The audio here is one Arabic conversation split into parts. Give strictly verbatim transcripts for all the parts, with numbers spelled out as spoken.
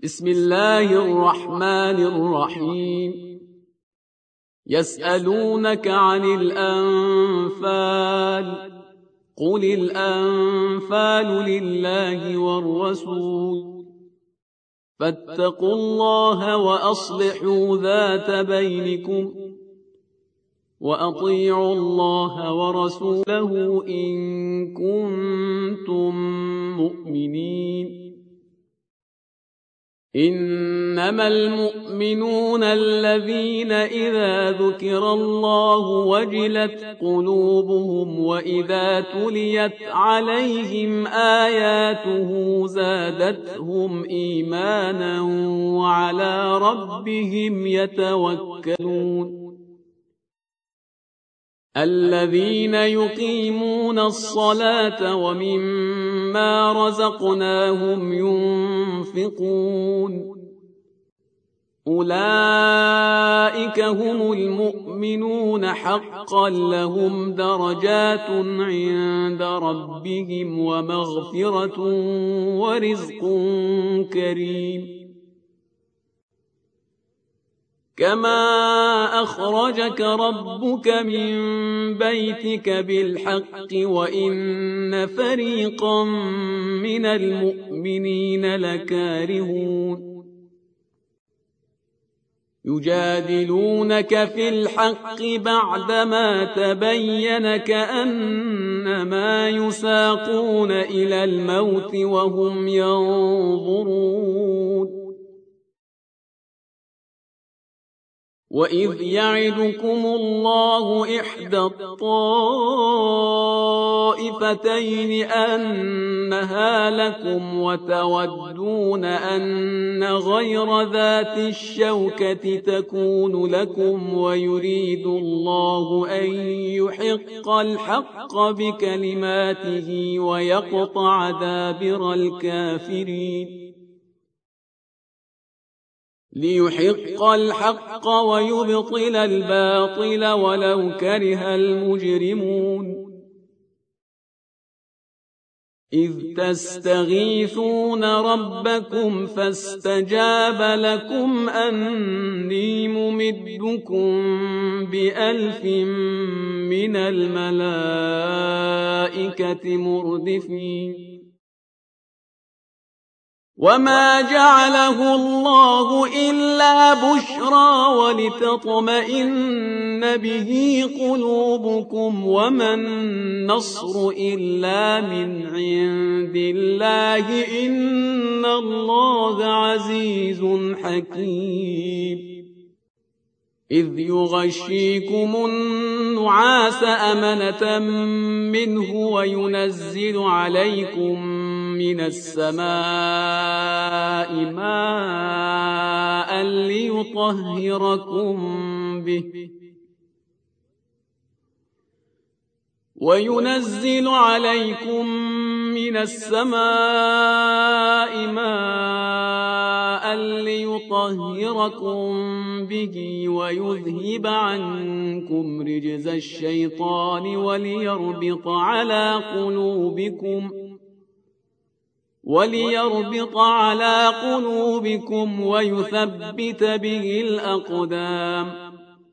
بسم الله الرحمن الرحيم. يسألونك عن الأنفال قل الأنفال لله والرسول فاتقوا الله وأصلحوا ذات بينكم وأطيعوا الله ورسوله إن كنتم مؤمنين. إنما المؤمنون الذين إذا ذكر الله وجلت قلوبهم وإذا تليت عليهم آياته زادتهم إيمانا وعلى ربهم يتوكلون. الذين يقيمون الصلاة ومما رزقناهم ينفقون أولئك هم المؤمنون حقا لهم درجات عند ربهم ومغفرة ورزق كريم. كما أخرجك ربك من بيتك بالحق وإن فريقا من المؤمنين لكارهون يجادلونك في الحق بعدما تبين كأنما يساقون إلى الموت وهم ينظرون. وإذ يعدكم الله إحدى الطائفتين أنها لكم وتودون أن غير ذات الشوكة تكون لكم ويريد الله أن يحق الحق بكلماته ويقطع دابر الكافرين. ليحق الحق ويبطل الباطل ولو كره المجرمون. إذ تستغيثون ربكم فاستجاب لكم أني ممدكم بألف من الملائكة مردفين. وما جعله الله إلا بشرى ولتطمئن به قلوبكم وما النصر إلا من عند الله إن الله عزيز حكيم. إذ يغشيكم النعاس أمنة منه وينزل عليكم من السماء ماء ليطهركم به وينزل عليكم من السماء ماء ليطهركم به ويذهب عنكم رجز الشيطان وليربط على قلوبكم وليربط على قلوبكم ويثبت به الأقدام.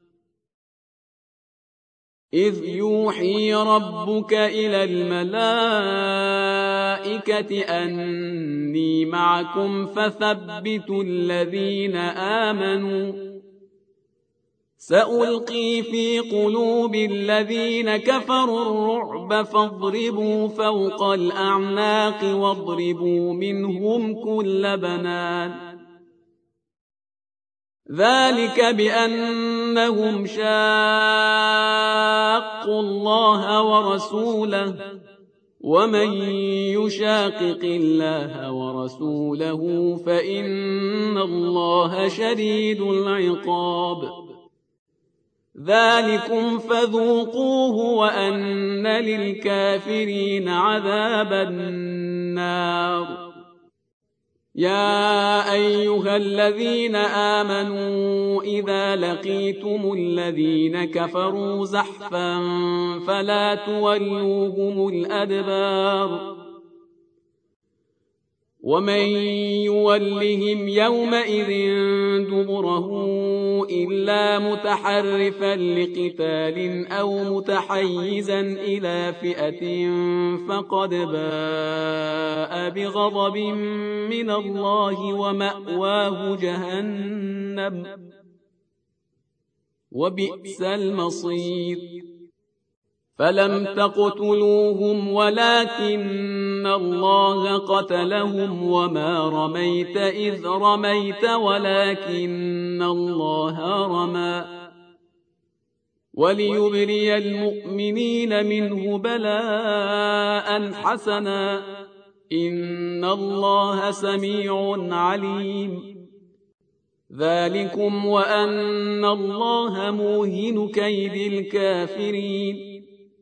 إذ يوحي ربك إلى الملائكة أني معكم فثبتوا الذين آمنوا سألقي في قلوب الذين كفروا الرعب فاضربوا فوق الأعناق واضربوا منهم كل بنان. ذلك بأنهم شاقوا الله ورسوله ومن يشاقق الله ورسوله فإن الله شديد العقاب. ذلكم فذوقوه وأن للكافرين عذاب النار. يا أيها الذين آمنوا إذا لقيتم الذين كفروا زحفا فلا تولوهم الأدبار ومن يولهم يومئذ دبره إلا متحرفا لقتال أو متحيزا إلى فئة فقد باء بغضب من الله ومأواه جهنم وبئس المصير. فلم تقتلوهم ولكن الله قتلهم وما رميت إذ رميت ولكن الله رمى وليبري المؤمنين منه بلاء حسنا إن الله سميع عليم. ذلكم وأن الله موهن كيد الكافرين.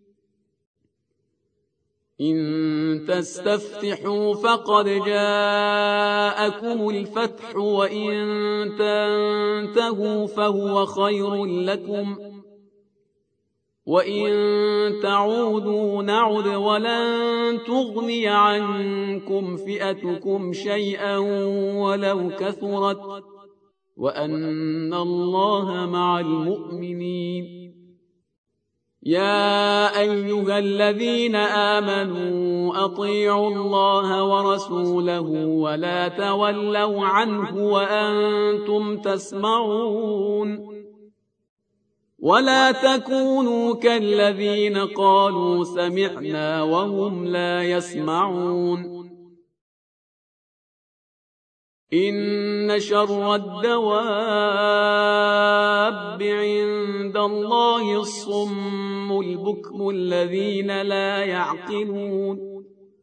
إن تستفتحوا فقد جاءكم الفتح وإن تنتهوا فهو خير لكم وإن تعودوا نعد ولن تغني عنكم فئتكم شيئا ولو كثرت وأن الله مع المؤمنين. يا أيها الذين آمنوا أطيعوا الله ورسوله ولا تولوا عنه وأنتم تسمعون ولا تكونوا كالذين قالوا سمعنا وهم لا يسمعون. إن شر الدواب عند الله الصم البكم الذين لا يعقلون.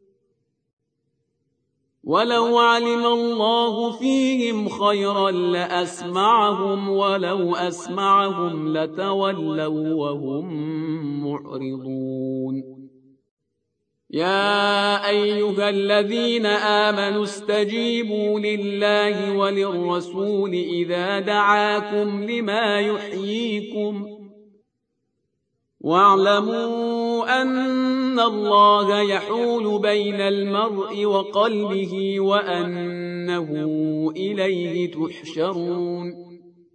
ولو علم الله فيهم خيرا لأسمعهم ولو أسمعهم لتولوا وهم معرضون. يا أيها الذين آمنوا استجيبوا لله وللرسول إذا دعاكم لما يحييكم واعلموا أن الله يحول بين المرء وقلبه وأنه إليه تحشرون.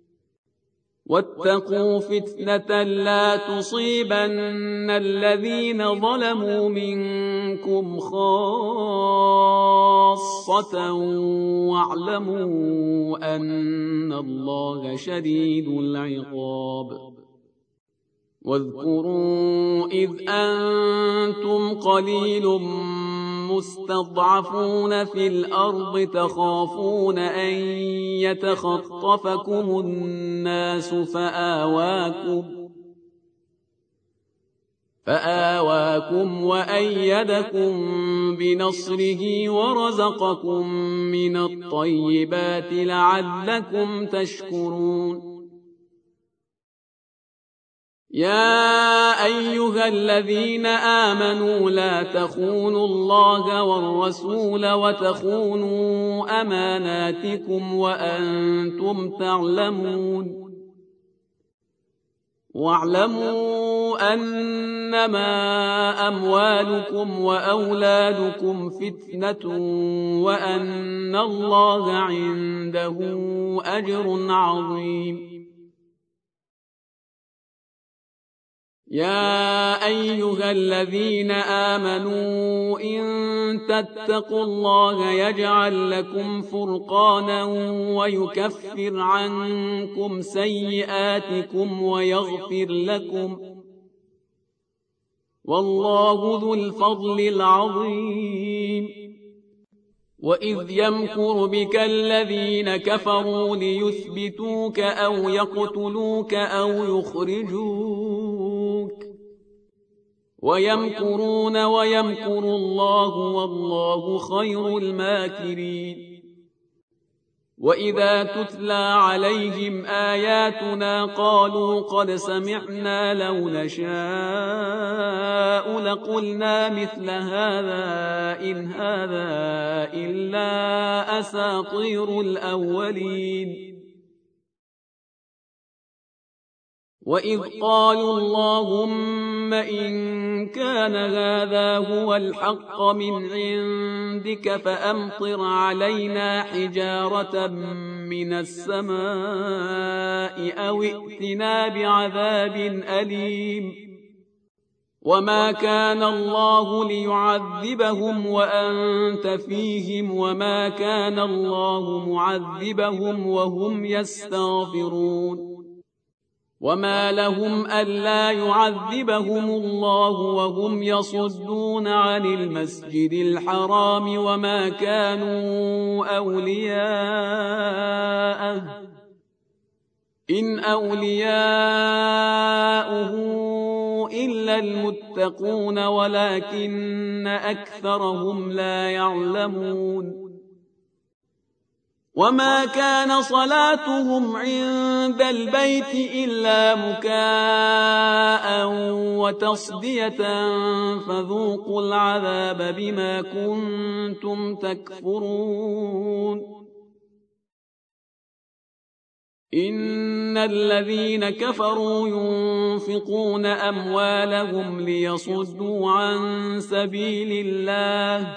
واتقوا فتنة لا تصيبن الذين ظلموا منكم خاصة واعلموا أن الله شديد العقاب. واذكروا إذ أنتم قليل مستضعفون في الأرض تخافون أن يتخطفكم الناس فآواكم فآواكم وأيدكم بنصره ورزقكم من الطيبات لعلكم تشكرون. يا أيها الذين آمنوا لا تخونوا الله والرسول وتخونوا أماناتكم وأنتم تعلمون. واعلموا أنما أموالكم وأولادكم فتنة وأن الله عنده أجر عظيم. يا أيها الذين آمنوا إن تتقوا الله يجعل لكم فرقانا ويكفر عنكم سيئاتكم ويغفر لكم والله ذو الفضل العظيم. وإذ يمكر بك الذين كفروا ليثبتوك أو يقتلوك أو يخرجوك ويمكرون ويمكر الله والله خير الماكرين. وإذا تتلى عليهم آياتنا قالوا قد سمعنا لو نشاء لقلنا مثل هذا إن هذا إلا أساطير الأولين. وإذ قالوا اللهم ثم إن كان هذا هو الحق من عندك فأمطر علينا حجارة من السماء أو ائتنا بعذاب أليم وما كان الله ليعذبهم وأنت فيهم وما كان الله معذبهم وهم يستغفرون وما لهم ألا يعذبهم الله وهم يصدون عن المسجد الحرام وما كانوا أولياءه إن أولياؤه إلا المتقون ولكن أكثرهم لا يعلمون وما كان صلاتهم عند البيت إلا مكاء وتصدية فذوقوا العذاب بما كنتم تكفرون إن الذين كفروا ينفقون أموالهم ليصدوا عن سبيل الله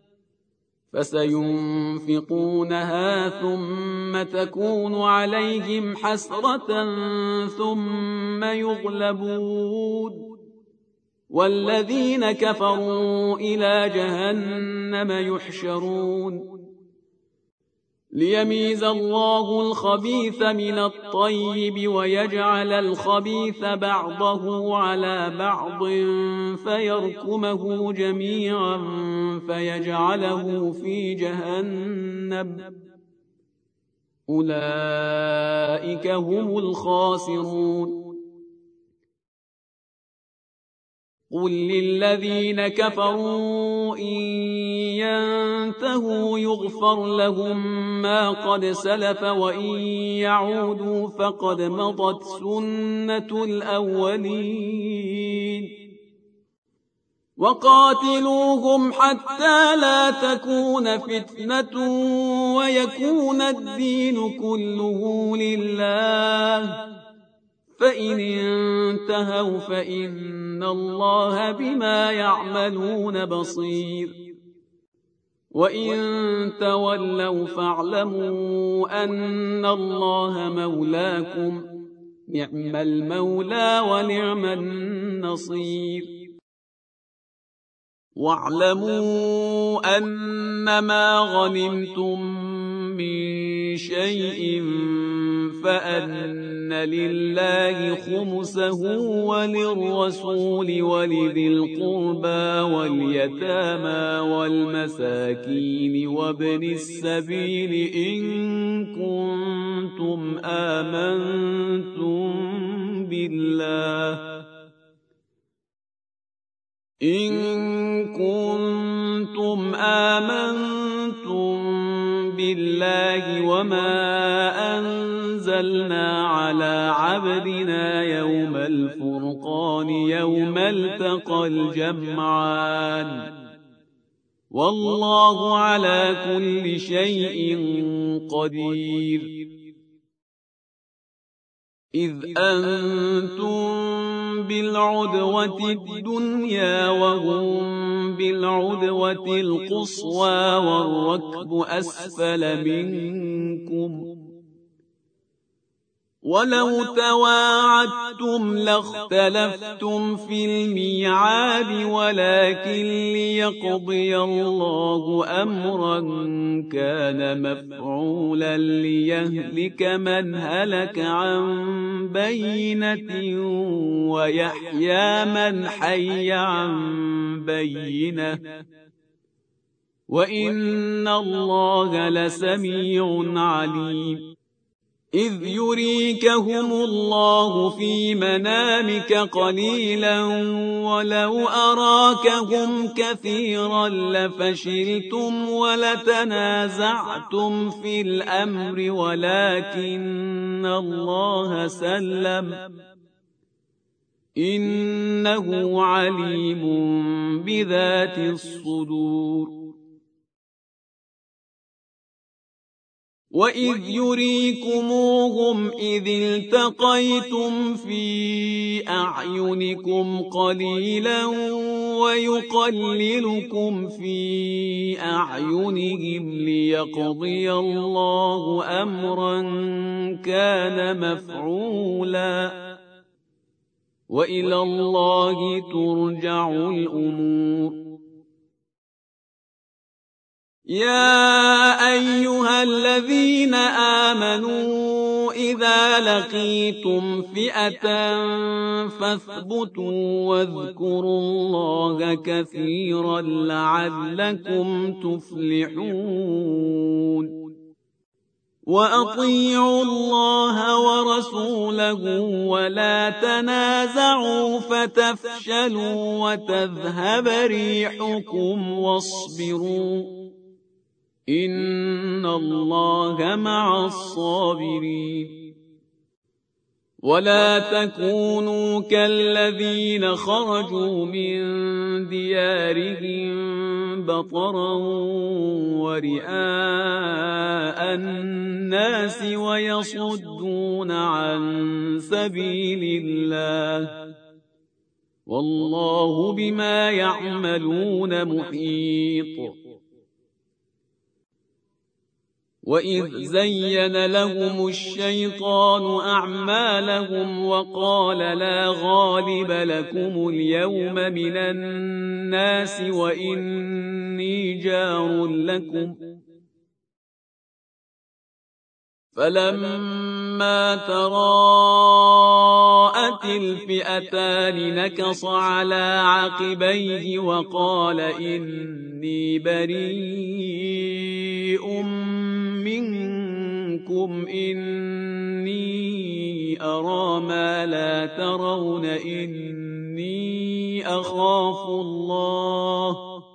فسينفقونها ثم تكون عليهم حسرة ثم يغلبون والذين كفروا إلى جهنم يحشرون ليميز الله الخبيث من الطيب ويجعل الخبيث بعضه على بعض فيركمه جميعا فيجعله في جهنم أولئك هم الخاسرون قل للذين كفروا إن ينتهوا يغفر لهم ما قد سلف وإن يعودوا فقد مضت سنة الأولين وقاتلوهم حتى لا تكون فتنة ويكون الدين كله لله فإن انتهوا فإن الله بما يعملون بصير وإن تولوا فاعلموا أن الله مولاكم نعم المولى ونعم النصير واعلموا أنما غنمتم من شيء فأن لله خمسه وللرسول ولذي القربى واليتامى والمساكين وابن السبيل إن كنتم آمنتم بالله إن كنتم آمنتم بالله وما أنزلنا على عبدنا يوم الفرقان يوم التقى الجمعان والله على كل شيء قدير إذ أنتم بالعدوة الدنيا وهم بالعدوة القصوى والركب أسفل منكم ولو تواعدتم لاختلفتم في الميعاد ولكن ليقضي الله أمرا كان مفعولا ليهلك من هلك عن بينة ويحيى من حي عن بينة وإن الله لسميع عليم إذ يريكهم الله في منامك قليلا ولو أراكهم كثيرا لفشلتم ولتنازعتم في الأمر ولكن الله سلم إنه عليم بذات الصدور وإذ يريكموهم إذ التقيتم في أعينكم قليلا ويقللكم في أعينهم ليقضي الله أمرا كان مفعولا وإلى الله ترجع الأمور. يا أيها الذين آمنوا إذا لقيتم فئة فاثبتوا واذكروا الله كثيرا لعلكم تفلحون. وأطيعوا الله ورسوله ولا تنازعوا فتفشلوا وتذهب ريحكم واصبروا إن الله مع الصابرين. ولا تكونوا كالذين خرجوا من ديارهم بطرا ورئاء الناس ويصدون عن سبيل الله والله بما يعملون محيط. وإذ زين لهم الشيطان أعمالهم وقال لا غالب لكم اليوم من الناس وإني جار لكم فلما تراءت الفئتان نكص على عقبيه وقال إني بريء منكم إني أرى ما لا ترون إني أخاف الله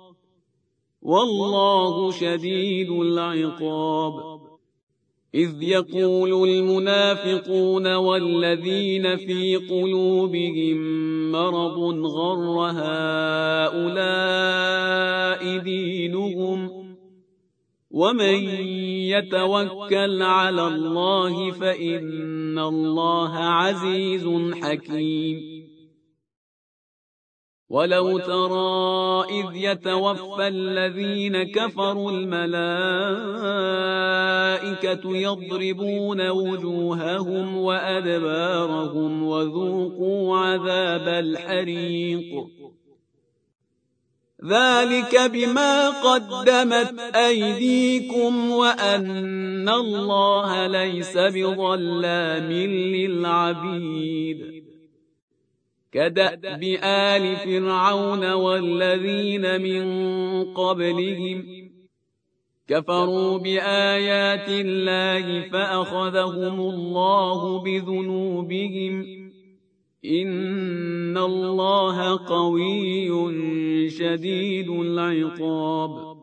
والله شديد العقاب. إذ يقول المنافقون والذين في قلوبهم مرض غر هؤلاء دينهم ومن يتوكل على الله فإن الله عزيز حكيم. ولو ترى إذ يتوفى الذين كفروا الملائكة يضربون وجوههم وأدبارهم وذوقوا عذاب الحريق ذلك بما قدمت أيديكم وأن الله ليس بظلام للعبيد. كدأب آل فرعون والذين من قبلهم كفروا بآيات الله فأخذهم الله بذنوبهم إن الله قوي شديد العقاب.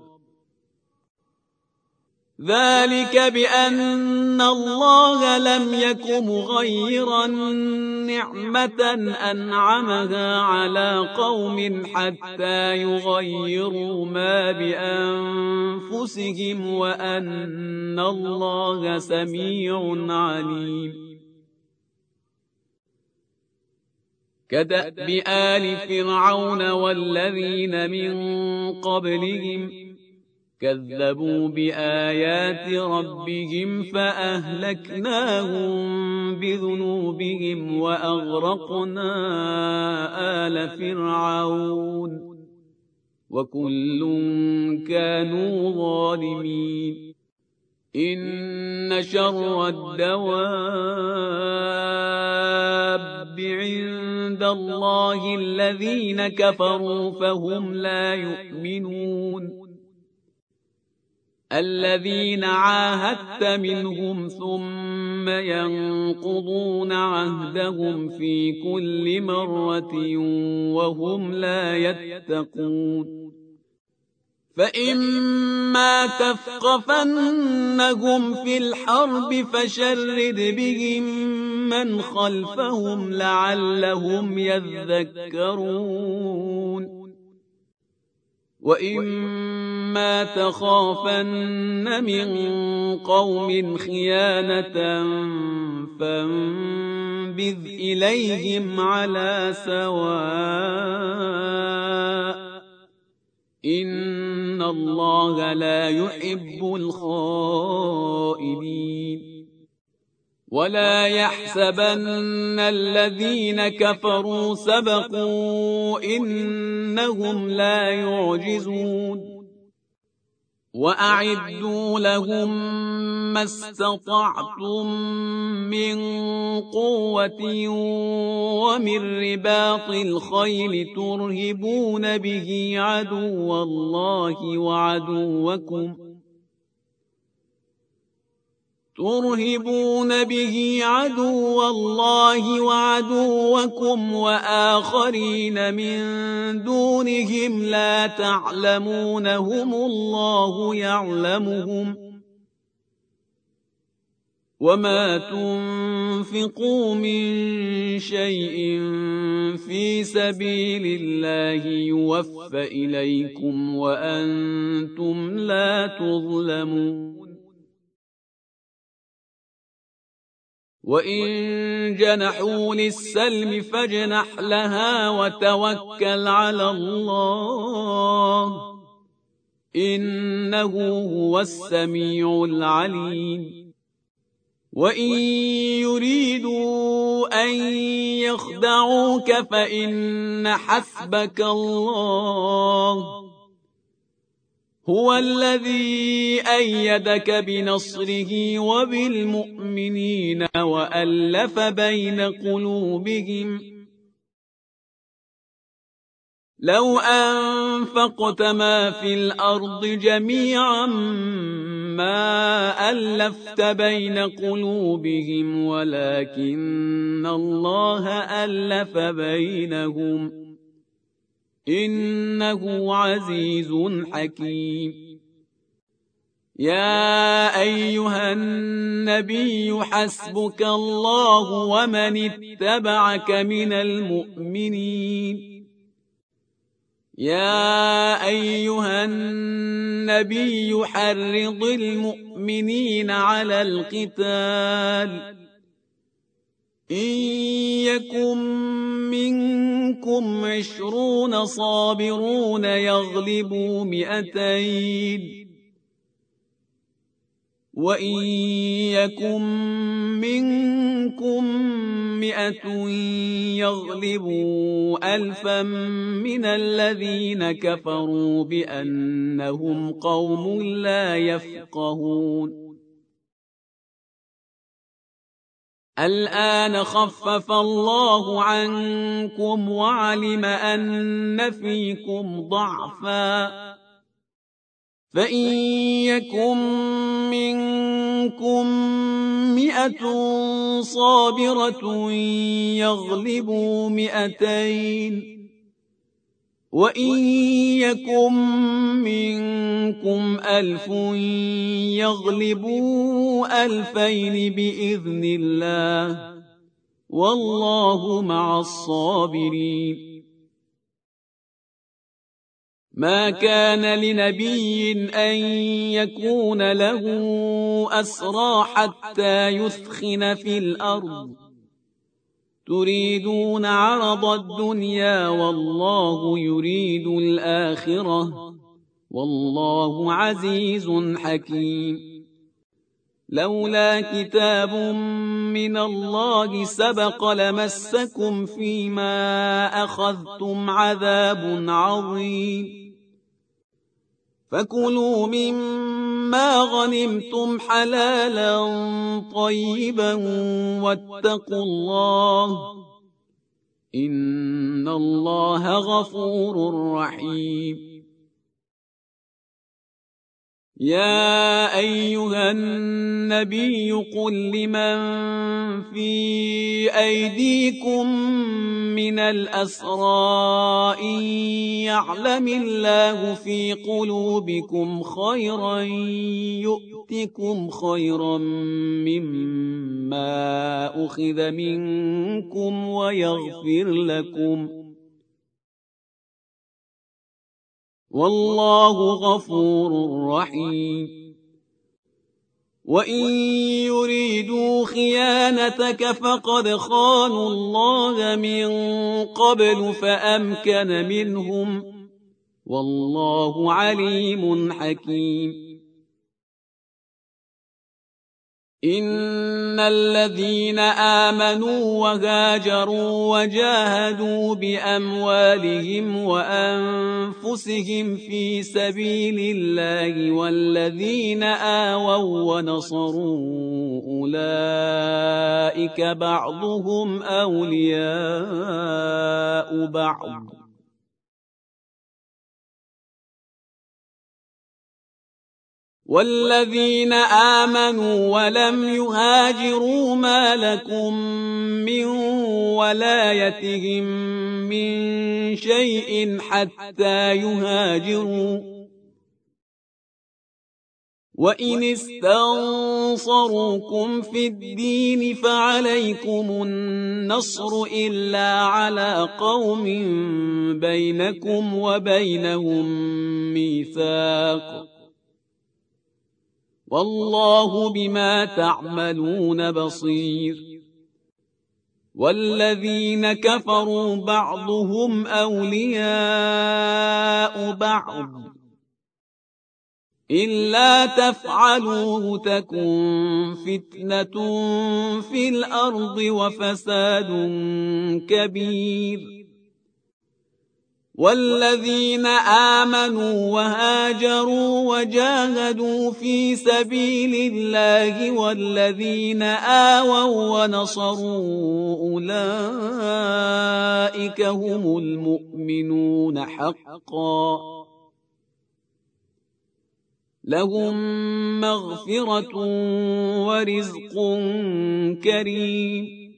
ذلك بأن الله لم يك مغيرا نعمة أنعمها على قوم حتى يغيروا ما بأنفسهم وأن الله سميع عليم. كدأب آل فرعون والذين من قبلهم كذبوا بآيات ربهم فأهلكناهم بذنوبهم وأغرقنا آل فرعون وكل كانوا ظالمين. إن شر الدواب عند الله الذين كفروا فهم لا يؤمنون. الذين عاهدت منهم ثم ينقضون عهدهم في كل مرة وهم لا يتقون. فإما تثقفنهم في الحرب فشرد بهم من خلفهم لعلهم يذكرون. وإما تخافن من قوم خيانة فانبذ إليهم على سواء إن الله لا يحب الخائنين ولا يحسبن الذين كفروا سبقوا إنهم لا يعجزون وأعدوا لهم ما استطعتم من قوة ومن رباط الخيل ترهبون به عدو الله وعدوكم ترهبون به عدو الله وعدوكم وآخرين من دونهم لا تعلمونهم الله يعلمهم وما تنفقوا من شيء في سبيل الله يوفى إليكم وأنتم لا تظلمون وإن جنحوا للسلم فاجنح لها وتوكل على الله إنه هو السميع العليم وإن يريدوا أن يخدعوك فإن حسبك الله هو الذي أيدك بنصره وبالمؤمنين وألف بين قلوبهم لو أنفقت ما في الأرض جميعا ما ألفت بين قلوبهم ولكن الله ألف بينهم إنه عزيز حكيم يا أيها النبي حسبك الله ومن اتبعك من المؤمنين يا أيها النبي حرض المؤمنين على القتال إن يكن منكم عشرون صابرون يغلبوا مئتين وإن يكن منكم مئة يغلبوا ألفا من الذين كفروا بأنهم قوم لا يفقهون الآن خفف الله عنكم وعلم أن فيكم ضعفا فإن يكن منكم مئة صابرة يغلبوا مئتين وإن يكن منكم ألف يغلبوا ألفين بإذن الله والله مع الصابرين ما كان لنبي أن يكون له أسرى حتى يثخن في الأرض تريدون عرض الدنيا والله يريد الآخرة والله عزيز حكيم لولا كتاب من الله سبق لمسكم فيما أخذتم عذاب عظيم فكلوا مما غنمتم حلالا طيبا واتقوا الله إن الله غفور رحيم يا أيها النبي قل لمن في أيديكم من الأسرى إن يعلم الله في قلوبكم خيرا يؤتكم خيرا مما أخذ منكم ويغفر لكم والله غفور رحيم وإن يريدوا خيانتك فقد خانوا الله من قبل فأمكن منهم والله عليم حكيم إن الذين آمنوا وهاجروا وجاهدوا بأموالهم وأنفسهم في سبيل الله والذين آووا ونصروا أولئك بعضهم أولياء بعض والذين آمنوا ولم يهاجروا ما لكم من ولايتهم من شيء حتى يهاجروا وإن استنصروكم في الدين فعليكم النصر إلا على قوم بينكم وبينهم ميثاق والله بما تعملون بصير والذين كفروا بعضهم أولياء بعض إلا تفعلوه تكن فتنة في الأرض وفساد كبير والذين آمنوا وهاجروا وجاهدوا في سبيل الله والذين آووا ونصروا أولئك هم المؤمنون حقا لهم مغفرة ورزق كريم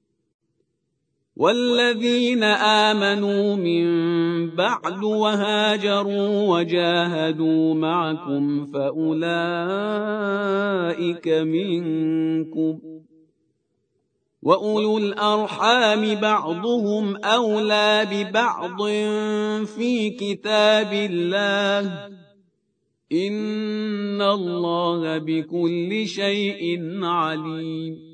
والذين آمنوا من بعد وهاجروا وجاهدوا معكم فأولئك منكم وأولو الأرحام بعضهم أولى ببعض في كتاب الله إن الله بكل شيء عليم